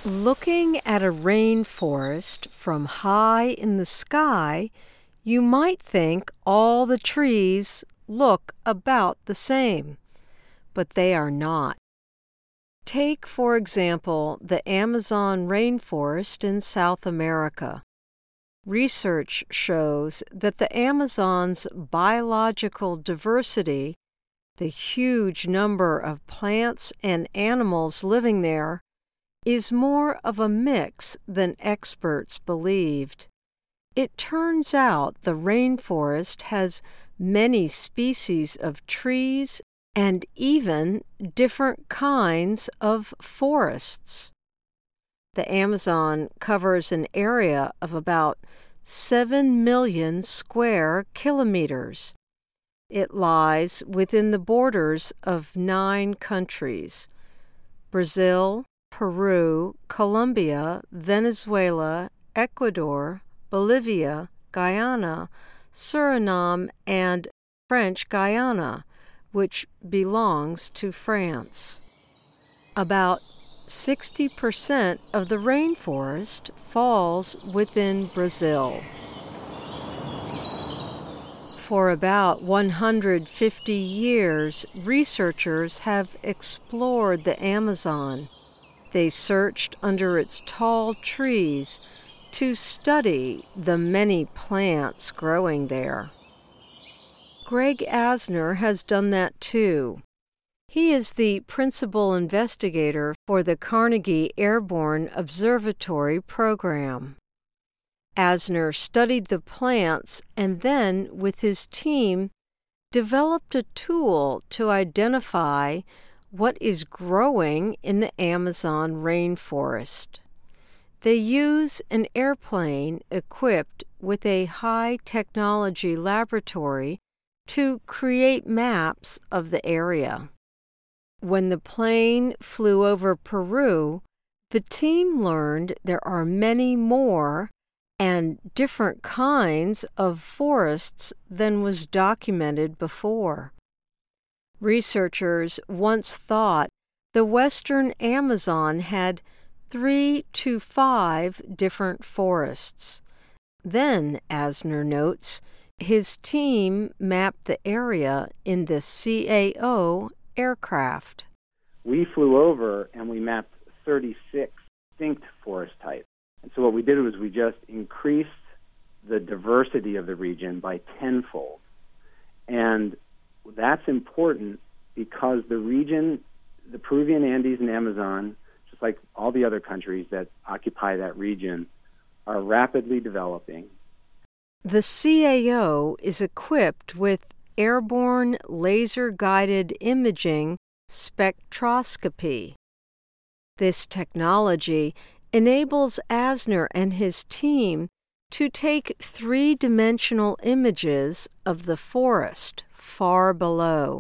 Looking at a rainforest from high in the sky, you might think all the trees look about the same, but they are not. Take, for example, the Amazon rainforest in South America. Research shows that the Amazon's biological diversity, the huge number of plants and animals living there, is more of a mix than experts believed. It turns out the rainforest has many species of trees and even different kinds of forests. The Amazon covers an area of about 7 million square kilometers. It lies within the borders of 9 countries: Brazil, Peru, Colombia, Venezuela, Ecuador, Bolivia, Guyana, Suriname, and French Guiana, which belongs to France. About 60% of the rainforest falls within Brazil. For about 150 years, researchers have explored the Amazon. They searched under its tall trees to study the many plants growing there. Greg Asner has done that too. He is the principal investigator for the Carnegie Airborne Observatory program. Asner studied the plants and then, with his team, developed a tool to identify what is growing in the Amazon rainforest. They use an airplane equipped with a high-technology laboratory to create maps of the area. When the plane flew over Peru, the team learned there are many more and different kinds of forests than was documented before. Researchers once thought the western Amazon had 3 to 5 different forests. Then, Asner notes, his team mapped the area in the CAO aircraft. We flew over and we mapped 36 distinct forest types. And so what we did was we just increased the diversity of the region by tenfold. And that's important because the region, the Peruvian Andes and Amazon, just like all the other countries that occupy that region, are rapidly developing. The CAO is equipped with airborne laser-guided imaging spectroscopy. This technology enables Asner and his team to take 3-dimensional images of the forest far below.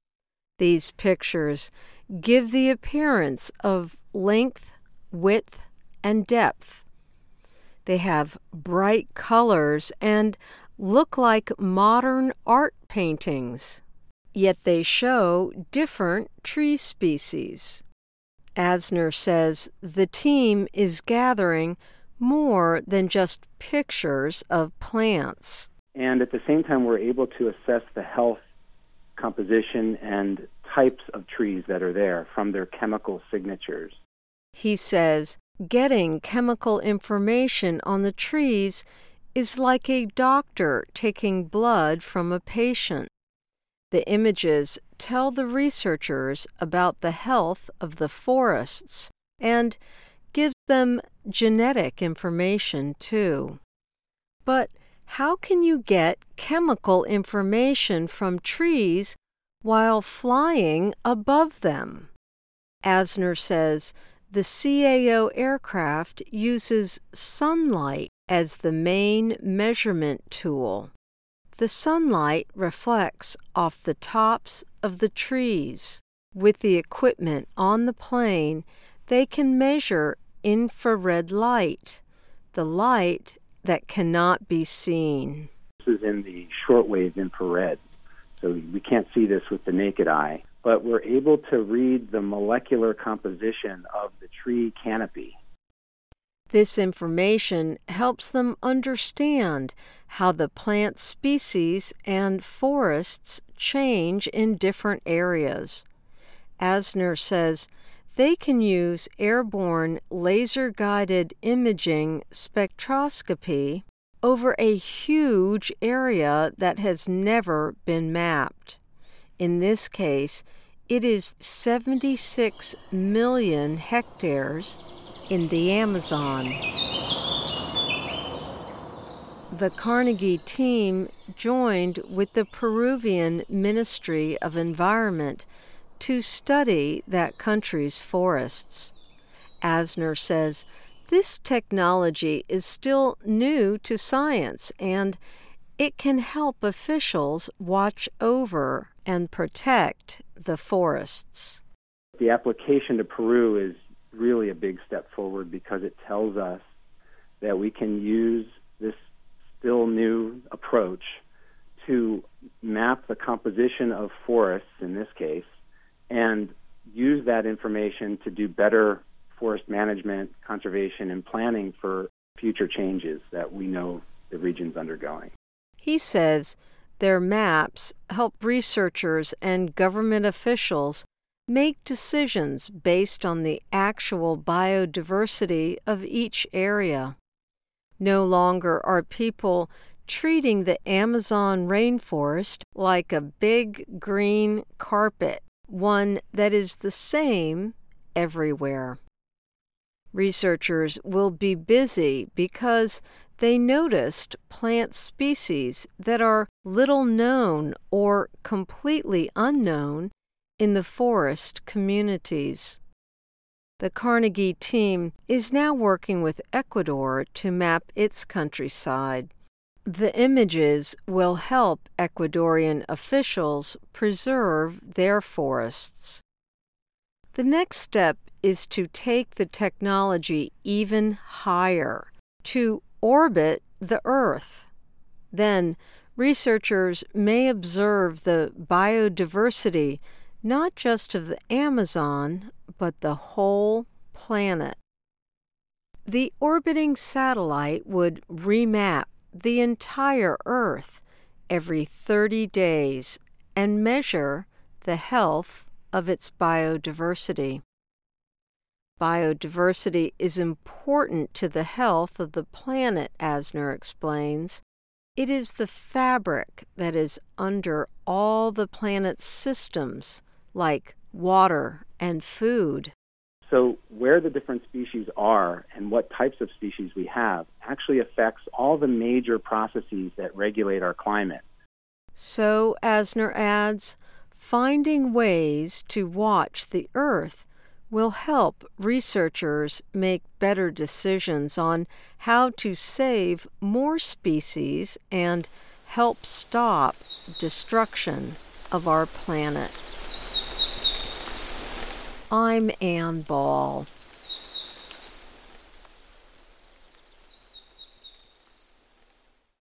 These pictures give the appearance of length, width, and depth. They have bright colors and look like modern art paintings, yet they show different tree species. Asner says the team is gathering more than just pictures of plants. And at the same time, we're able to assess the health, composition, and types of trees that are there from their chemical signatures. He says getting chemical information on the trees is like a doctor taking blood from a patient. The images tell the researchers about the health of the forests and give them genetic information too. But how can you get chemical information from trees while flying above them? Asner says the CAO aircraft uses sunlight as the main measurement tool. The sunlight reflects off the tops of the trees. With the equipment on the plane, they can measure infrared light, the light that cannot be seen. This is in the shortwave infrared, so we can't see this with the naked eye, but we're able to read the molecular composition of the tree canopy. This information helps them understand how the plant species and forests change in different areas. Asner says they can use airborne laser-guided imaging spectroscopy over a huge area that has never been mapped. In this case, it is 76 million hectares in the Amazon. The Carnegie team joined with the Peruvian Ministry of Environment to study that country's forests. Asner says this technology is still new to science, and it can help officials watch over and protect the forests. The application to Peru is really a big step forward because it tells us that we can use this still new approach to map the composition of forests, in this case, and use that information to do better forest management, conservation, and planning for future changes that we know the region's undergoing. He says their maps help researchers and government officials make decisions based on the actual biodiversity of each area. No longer are people treating the Amazon rainforest like a big green carpet, one that is the same everywhere. Researchers will be busy because they noticed plant species that are little known or completely unknown in the forest communities. The Carnegie team is now working with Ecuador to map its countryside. The images will help Ecuadorian officials preserve their forests. The next step is to take the technology even higher, to orbit the Earth. Then, researchers may observe the biodiversity not just of the Amazon, but the whole planet. The orbiting satellite would remap the entire Earth every 30 days and measure the health of its biodiversity. Biodiversity is important to the health of the planet, Asner explains. It is the fabric that is under all the planet's systems, like water and food. So where the different species are and what types of species we have actually affects all the major processes that regulate our climate. So, Asner adds, finding ways to watch the Earth will help researchers make better decisions on how to save more species and help stop destruction of our planet. I'm Ann Ball.